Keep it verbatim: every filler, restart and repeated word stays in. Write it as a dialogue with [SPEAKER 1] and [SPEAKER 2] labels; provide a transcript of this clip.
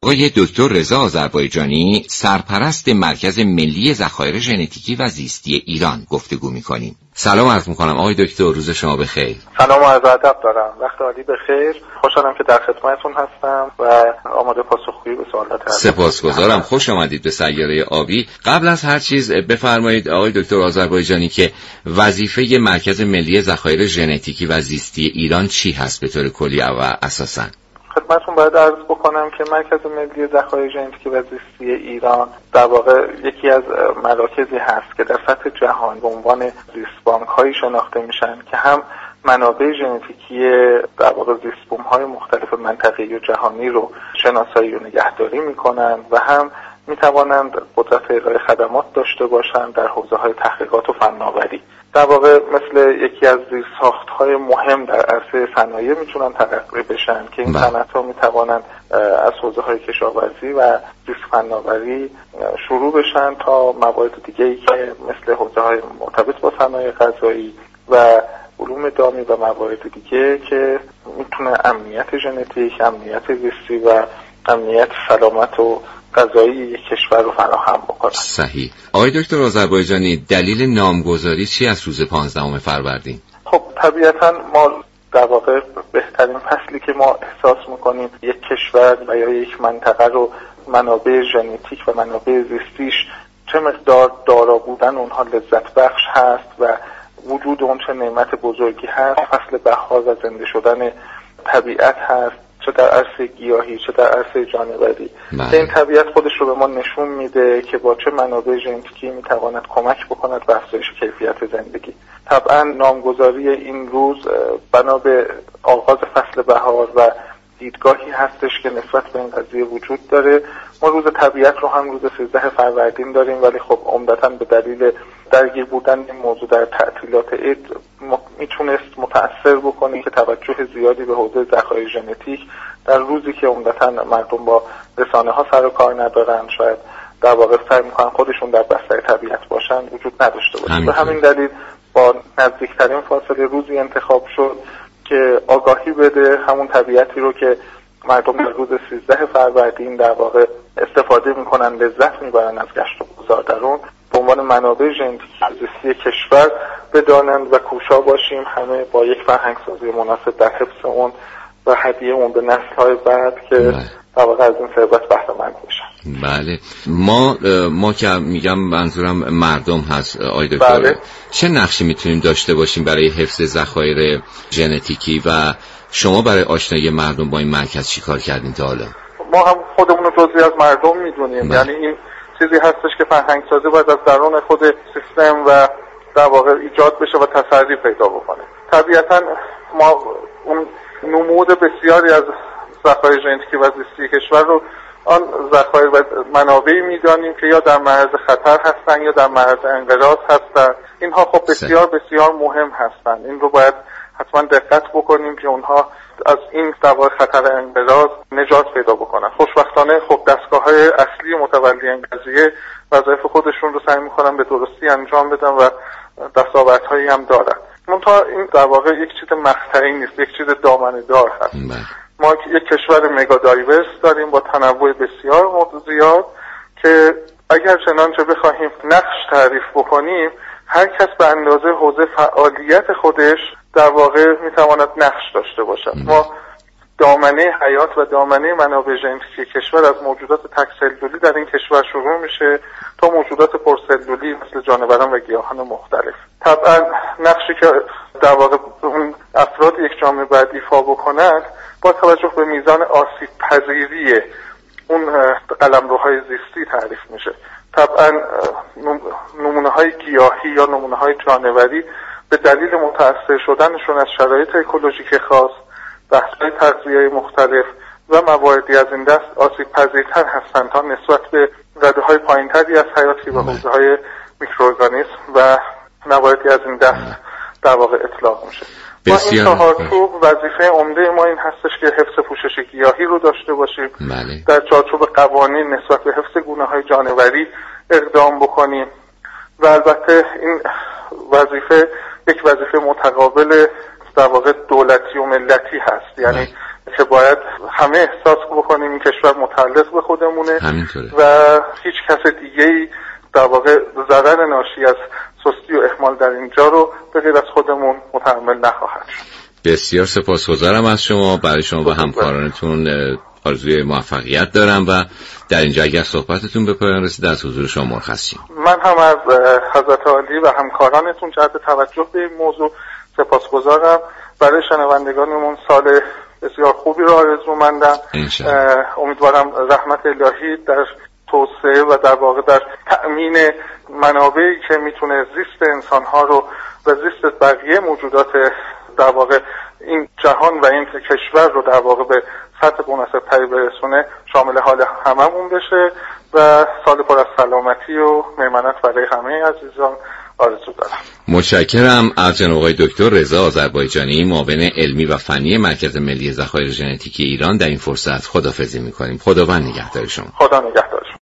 [SPEAKER 1] آقای دکتر رضا آذربایجانی، سرپرست مرکز ملی ذخایر ژنتیکی و زیستی ایران گفتگو می‌کنیم. سلام عرض می‌کنم آقای دکتر، روز شما بخیر.
[SPEAKER 2] سلام و عرض ادب دارم. وقت عالی بخیر. خوشحالم که در خدمتتون هستم و آماده پاسخگویی به سوالات هستم.
[SPEAKER 1] سپاسگزارم. خوش آمدید به سیاره آبی. قبل از هر چیز بفرمایید آقای دکتر آذربایجانی که وظیفه مرکز ملی ذخایر ژنتیکی و زیستی ایران چی هست به طور کلی و اساساً؟
[SPEAKER 2] خدمتتون باید عرض بکنم که مرکز ملی ذخایر ژنتیکی و زیستی ایران در واقع یکی از مراکزی هست که در سطح جهان به عنوان زیستبانک هایی شناخته میشن که هم منابع ژنتیکی در واقع زیستبوم های مختلف منطقه‌ای و جهانی رو شناسایی و نگهداری میکنن و هم میتوانند قدرت ارائه خدمات داشته باشند در حوزه‌های تحقیقات و فناوری. در واقع مثل یکی از زیرساخت‌های مهم در عرصه صنایع میتونن تلقی بشن که این صنعت‌ها میتوانند از حوزه‌های کشاورزی و زیست فناوری شروع بشن تا موارد دیگه‌ای که مثل حوزه‌های مرتبط با صنایع غذایی و علوم دامی و موارد دیگه که میتونه امنیت ژنتیک، امنیت زیستی و امنیت سلامت و غذایی یک کشور رو فراهم بکنه.
[SPEAKER 1] صحیح. آقای دکتر آذربایجانی، دلیل نامگذاری چی از روز پانزدهم فروردین؟
[SPEAKER 2] خب طبیعتاً ما در واقع بهترین فصلی که ما احساس میکنیم یک کشور و یا یک منطقه رو منابع ژنتیک و منابع زیستیش چه مقدار دارا بودن اونها لذت بخش هست و وجود اون چه نعمت بزرگی هست، فصل بهار و زنده شدن طبیعت هست، چه در عرصه گیاهی چه در عرصه جانوری. این طبیعت خودش رو به ما نشون میده که با چه منابع ژنتیکی میتواند کمک بکند به افزایش کیفیت زندگی. طبعا نامگذاری این روز بنا به آغاز فصل بهار و دیدگاهی هستش که نسبت به این قضیه وجود داره. ما روز طبیعت رو هم روز سیزده فروردین داریم، ولی خب عمدتاً به دلیل درگیر بودن این موضوع در تعطیلات عید میتونست متأثر بکنه که توجه زیادی به حوزه ذخایر ژنتیک در روزی که عمدتاً مردم با رسانه ها سر و کار ندارن، شاید در واقع سعی میکنن خودشون در بستر طبیعت باشن، وجود نداشته باشه. به همین دلیل با نزدیکترین فاصله روزی انتخاب شد که آگاهی بده همون طبیعتی رو که مردم در روز سیزده فروردین در واقع استفاده میکنن، لذت میبرن از گشت و گذار در اون، به عنوان منابع ژنتیکی زیستی کشور بدانند و کوشا باشیم همه با یک فرهنگسازی مناسب در حفظ اون و هدیه اون به نسل‌های بعد که در واقع از این ثروت بهره مند بشن.
[SPEAKER 1] بله. ما ما که میگم منظورم مردم هست آقای دکتر.
[SPEAKER 2] بله.
[SPEAKER 1] چه نقشی میتونیم داشته باشیم برای حفظ ذخایر ژنتیکی و شما برای آشنایی مردم با این مرکز چیکار کردین تا حالا؟
[SPEAKER 2] ما هم خودمون رو جزئی از مردم میدونیم. یعنی این چیزی هستش که فرهنگ سازی باید از درون خود سیستم و در واقع ایجاد بشه و تسری پیدا بکنه. طبیعتاً ما اون نمود بسیاری از ذخایر ژنتیکی و زیستی کشور رو آن ذخایر و منابعی میدانیم که یا در معرض خطر هستن یا در معرض انقراض هستن. اینها خب بسیار بسیار مهم هستن. این رو باید حتما دقت بکنیم که اونها از این در واقع خطر انقراض نجات پیدا بکنن. خوشبختانه خب دستگاه‌های اصلی متولی این قضیه وظایف خودشون رو سعی می‌کنن به درستی انجام بدن و دستاوردهایی هم دارن. منتها این در واقع یک چیز مقطعی نیست، یک چیز دامنه‌دار هست. ما یک کشور مگا دایورس داریم با تنوع بسیار زیاد که اگر چنانچه بخواهیم نقش تعریف بکنیم، هر کس به اندازه حوزه فعالیت خودش در واقع میتواند نقش داشته باشد. ما دامنه حیات و دامنه منابع ژنتیکی کشور از موجودات تک سلولی در این کشور شروع میشه تا موجودات پرسلولی مثل جانوران و گیاهان مختلف. طبعا نقشی که در واقع اون افراد یک جامعه باید ایفا بکنند با توجه به میزان آسیب پذیری اون قلمروهای زیستی تعریف میشه. طبعا نمونه های گیاهی یا نمونه های جانوری به دلیل متأثر شدنشون از شرایط اکولوژیک خاص، بحث‌های تغذیه‌ای مختلف و مواردی از این دست آسیب پذیرتر هستند تا نسبت به رده‌های پایین‌تری از حیاتی و حوزه‌های میکروارگانیسم و مواردی از این دست در واقع اطلاق میشه. ما این چهار چوب وظیفه عمده ما این هستش که حفظ پوشش گیاهی رو داشته باشیم.
[SPEAKER 1] بله.
[SPEAKER 2] در چارچوب قوانین نسبت به حفظ گونه‌های جانوری اقدام بکنیم و البته این وظیفه یک وظیفه متقابل در واقع دولتی و ملتی هست. یعنی که باید همه احساس بکنیم این کشور متعلق به خودمونه
[SPEAKER 1] همینطوره.
[SPEAKER 2] و هیچ کس دیگه‌ای در واقع ضرر ناشی از سستی و اهمال در اینجا رو به غیر از خودمون متحمل نخواهد شد.
[SPEAKER 1] بسیار سپاسگزارم از شما. برای شما و همکارانتون آرزوی موفقیت دارم و در اینجا اگر صحبتتون به پایان رسید از حضور شما مرخصیم.
[SPEAKER 2] من هم از حضرت عالی و همکارانتون جهت توجه به این موضوع سپاسگزارم. برای شنوندگانمون سال بسیار خوبی رو آرزومندم. امیدوارم رحمت الهی در توسعه و در واقع در تأمین منابعی که میتونه زیست انسانها رو و زیست بقیه موجودات در واقع این جهان و این کشور رو در واقع به سطح مناسب تری برسونه شامل حال هممون بشه و سال پر از سلامتی و میمنت برای همه عزیزان آرزو دارم.
[SPEAKER 1] متشکرم از جناب آقای دکتر رضا آذربایجانی، معاون علمی و فنی مرکز ملی ذخایر ژنتیکی ایران. در این فرصت خداحافظی می‌کنیم. خداوند نگهدار شما.
[SPEAKER 2] خدا نگهدار.